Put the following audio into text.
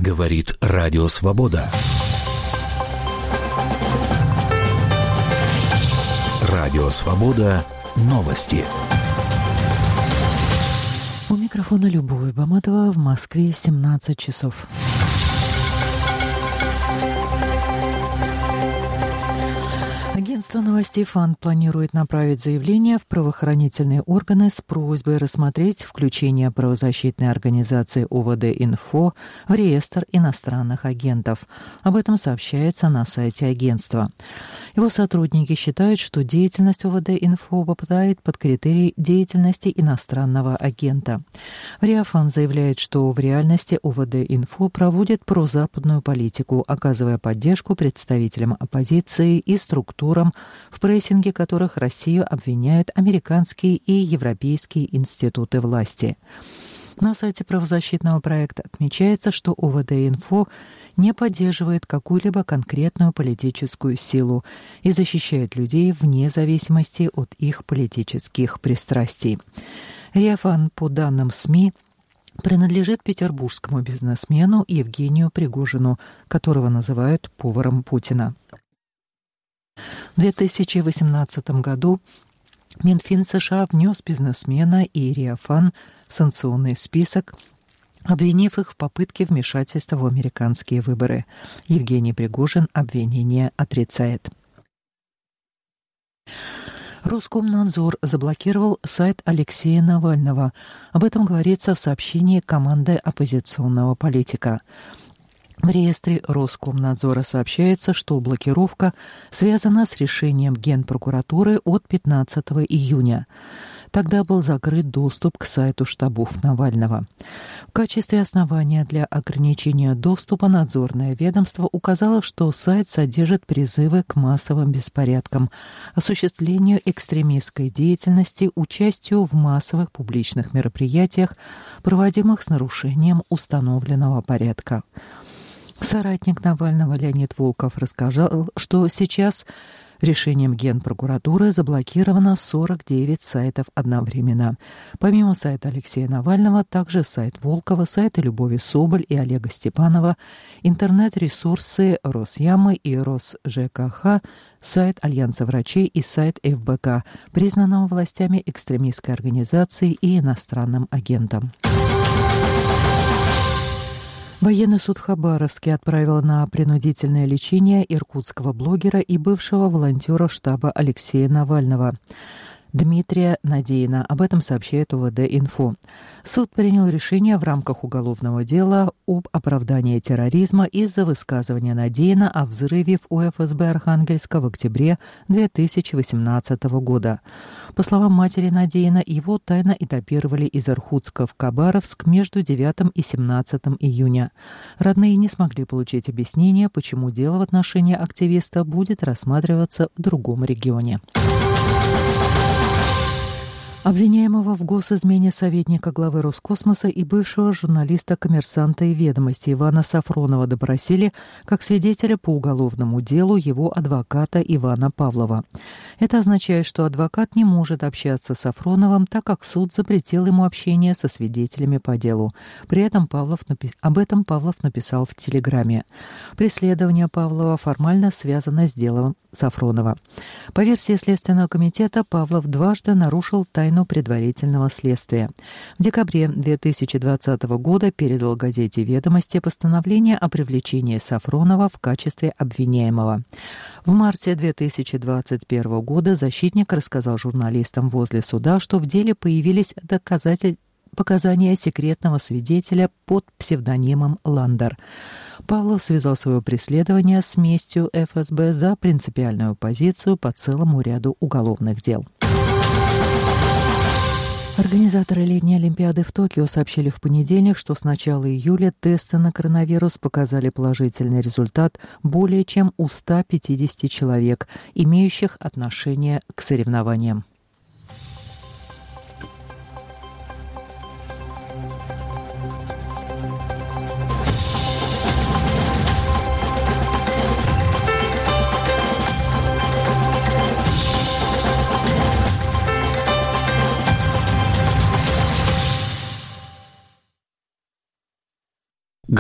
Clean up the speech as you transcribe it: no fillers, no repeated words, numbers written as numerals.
Говорит Радио Свобода. Радио Свобода. Новости. У микрофона Любовь Баматова. В Москве 17 часов. Агентство новостей ФАН планирует направить заявление в правоохранительные органы с просьбой рассмотреть включение правозащитной организации УВД-Инфо в реестр иностранных агентов. Об этом сообщается на сайте агентства. Его сотрудники считают, что деятельность УВД-Инфо попадает под критерий деятельности иностранного агента. РИА-ФАН заявляет, что в реальности УВД-Инфо проводит прозападную политику, оказывая поддержку представителям оппозиции и структурам, в прессинге которых Россию обвиняют американские и европейские институты власти. На сайте правозащитного проекта отмечается, что УВД-Инфо не поддерживает какую-либо конкретную политическую силу и защищает людей вне зависимости от их политических пристрастий. РИА-ФАН, по данным СМИ, принадлежит петербургскому бизнесмену Евгению Пригожину, которого называют поваром Путина. В 2018 году Минфин США внес бизнесмена и РИА-ФАН в санкционный список, обвинив их в попытке вмешательства в американские выборы. Евгений Пригожин обвинение отрицает. Роскомнадзор заблокировал сайт Алексея Навального. Об этом говорится в сообщении команды оппозиционного политика. В реестре Роскомнадзора сообщается, что блокировка связана с решением Генпрокуратуры от 15 июня. Тогда был закрыт доступ к сайту штабов Навального. В качестве основания для ограничения доступа надзорное ведомство указало, что сайт содержит призывы к массовым беспорядкам, осуществлению экстремистской деятельности, участию в массовых публичных мероприятиях, проводимых с нарушением установленного порядка. Соратник Навального Леонид Волков рассказал, что сейчас решением Генпрокуратуры заблокировано 49 сайтов одновременно. Помимо сайта Алексея Навального, также сайт Волкова, сайты Любови Соболь и Олега Степанова, интернет-ресурсы Росямы и РосЖКХ, сайт Альянса врачей и сайт ФБК, признанного властями экстремистской организацией и иностранным агентом. Военный суд в Хабаровске отправил на принудительное лечение иркутского блогера и бывшего волонтера штаба Алексея Навального Дмитрия Надеина. Об этом сообщает УВД-Инфо. Суд принял решение в рамках уголовного дела об оправдании терроризма из-за высказывания Надеина о взрыве в УФСБ Архангельска в октябре 2018 года. По словам матери Надеина, его тайно этапировали из Иркутска в Хабаровск между 9 и 17 июня. Родные не смогли получить объяснение, почему дело в отношении активиста будет рассматриваться в другом регионе. Обвиняемого в госизмене советника главы Роскосмоса и бывшего журналиста «Коммерсанта» и «Ведомости» Ивана Сафронова допросили как свидетеля по уголовному делу его адвоката Ивана Павлова. Это означает, что адвокат не может общаться с Сафроновым, так как суд запретил ему общение со свидетелями по делу. При этом об этом Павлов написал в Телеграме. Преследование Павлова формально связано с делом Сафронова. По версии Следственного комитета, Павлов дважды нарушил тайну предварительного следствия. В декабре 2020 года передал газете «Ведомости» постановление о привлечении Сафронова в качестве обвиняемого. В марте 2021 года защитник рассказал журналистам возле суда, что в деле появились показания секретного свидетеля под псевдонимом Ландер. Павлов связал свое преследование с местью ФСБ за принципиальную позицию по целому ряду уголовных дел. Организаторы летней Олимпиады в Токио сообщили в понедельник, что с начала июля тесты на коронавирус показали положительный результат более чем у 150 человек, имеющих отношение к соревнованиям.